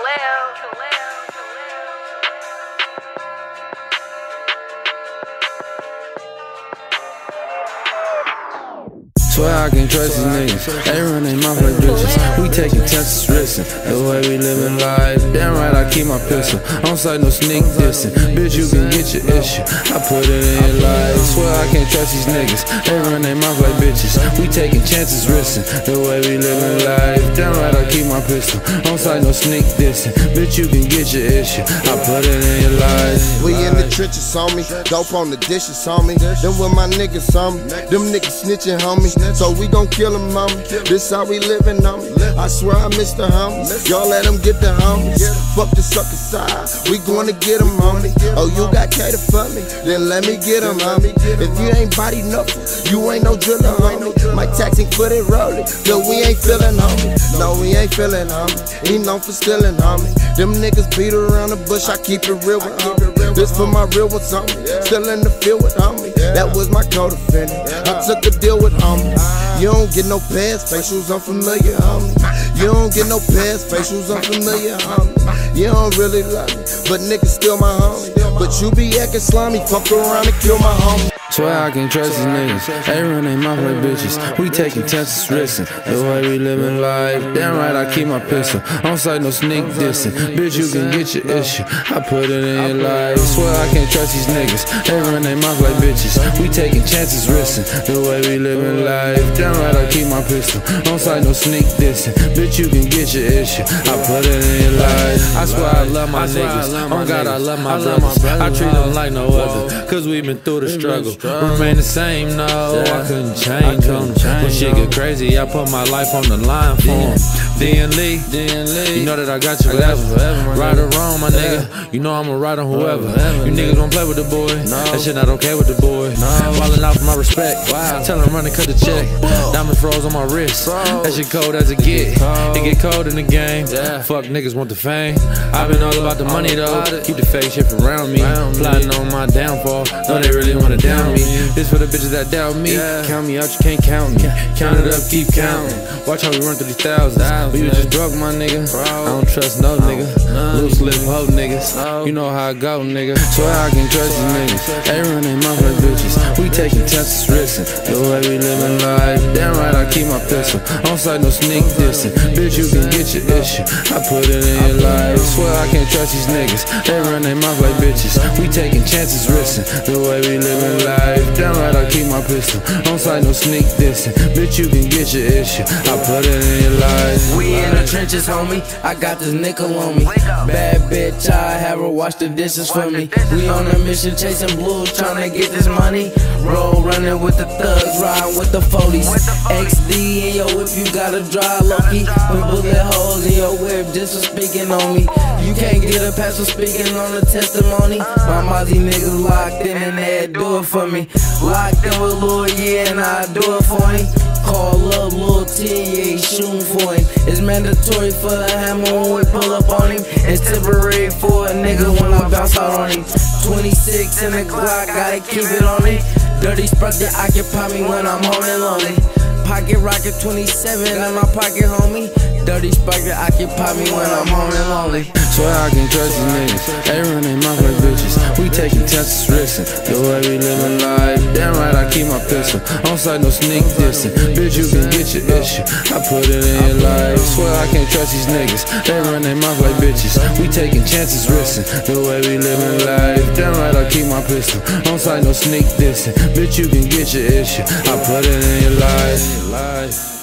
Swear I can't trust these niggas. They run their mouth like bitches. We taking chances, risking the way we living life. Damn right, I keep my pistol. I don't sight no sneak dissing. Bitch, you can get your issue. I put it in your life. Swear I can't trust these niggas. They run their mouth like bitches. We taking chances, risking the way we living life. Damn right, I keep my pistol. I don't sight no sneak dissing. Bitch, you can get your issue. I put it in your life. We in the trenches, homie. Dope on the dishes, homie. Them with my niggas, homie. Them niggas snitching, homie. So we gon' kill them, homie. This how we living, homie. I swear I miss the homies. Y'all let them get the homies. Fuck the sucker side. We gonna get them, homie. Oh, you got cater for me? Then let me get them, homie. If you ain't body knuckle, you ain't no driller, homie. My taxing foot it rolling. Yo, we ain't feeling, homie. No, we ain't feeling, homie. He known for stealing, homie. Them niggas beat around the bush. I keep it real with homie. This for my real ones, homie. Still in the field with homie. That was my co-defendant. I took a deal with homie. You don't get no pass, facials unfamiliar, homie. You don't get no pass, facials unfamiliar, homie. You don't really love me, but niggas still my homie. But you be acting slimy, fuck around and kill my homie. Swear I can't trust these niggas. They run their mouth like bitches. We taking chances, risking the way we living life. Damn right, I keep my pistol. I don't sight no sneak dissing. Bitch, you can get your issue. I put it in your life. Swear I can't trust these niggas. They run their mouth like bitches. We taking chances, risking the way we living life. Damn right, I keep my pistol. I don't sight no sneak dissing. Bitch, you can get your issue. I put it in your life. I swear I love my niggas. Oh God, I love my brothers. I treat them like no other. Cause we been through the struggle. Remain the same, no, I couldn't change them. When shit get crazy, I put my life on the line for them. D&Lee, you know that I got you forever. Right or wrong, my nigga, you know I'ma ride on whoever. You niggas won't play with the boy, that shit not okay with the boy. Falling out for my respect, tell him run and cut the check. Diamond froze on my wrist, that shit cold as it get. It get cold in the game, fuck niggas want the fame. I been all about the money though, keep the fake shit around me. Plotting on my downfall, know they really wanna down me. This for the bitches that doubt me. Count me out, you can't count me. Count it up, keep counting. Watch how we run through these thousands. But you just broke, my nigga. I don't trust no nigga. Loose lip hoe niggas. You know how I go, nigga. Swear I can trust these niggas. They run their mouth like bitches. We taking chances, risking the way we living life. Damn right, I keep my pistol. I don't sight no sneak dissing. Bitch, you can get your issue. I put it in your life. Swear I can't trust these niggas. They run their mouth like bitches. We taking chances, risking the way we living life. Damn right, I keep my pistol. Don't sight no sneak dissing. Bitch, you can get your issue. I put it in your life. We in the trenches, homie. I got this nickel on me. Bad bitch, I have her wash the dishes for me. We on a mission, chasing blues, trying to get this money. Roll running with the thugs, riding with the 40s. XD in your whip, you gotta drive low-key. Put bullet holes in your whip just for speaking on me. You can't get a pass for speaking on the testimony. My Mozzie niggas locked in and they'll do it for me. Locked in with Lil yeah, and I do it for him. Call up Lil T, yeah, he shooting for him. It's mandatory for the hammer when we pull up on him. It's temporary for a nigga when I bounce out on him. 26 in the Glock, gotta keep it on me. Dirty Sprite that occupy me when I'm home and lonely. Pocket rocket 27 in my pocket, homie. Dirty Sprite that occupy me when I'm home and lonely. Swear I can trust these niggas. They run their mouth like bitches. We taking chances, risking the way we living life. Damn right, I keep my pistol. I don't sight no sneak dissing. Bitch, you can get your issue. I put it in your life. Swear I can't trust these niggas. They run their mouth like bitches. We taking chances, risking the way we living life. Damn right, I keep my pistol. I don't sight no sneak dissing. Bitch, you can get your issue. I put it in your life.